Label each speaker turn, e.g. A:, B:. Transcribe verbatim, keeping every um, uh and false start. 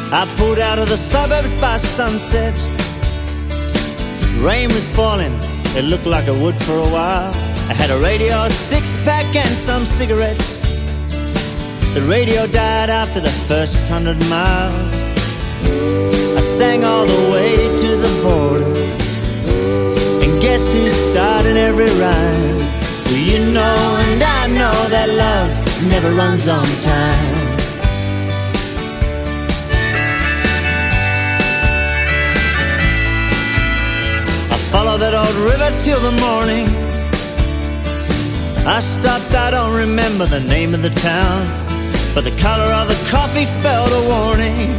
A: I pulled out of the suburbs by sunset. Rain was falling, it looked like it would for a while. I had a radio, a six-pack and some cigarettes. The radio died after the first hundred miles. I sang all the way to the border, and guess who started every rhyme? Well, you know and I know that love never runs on time. I followed that old river till the morning. I stopped, I don't remember the name of the town, but the color of the coffee spelled a warning.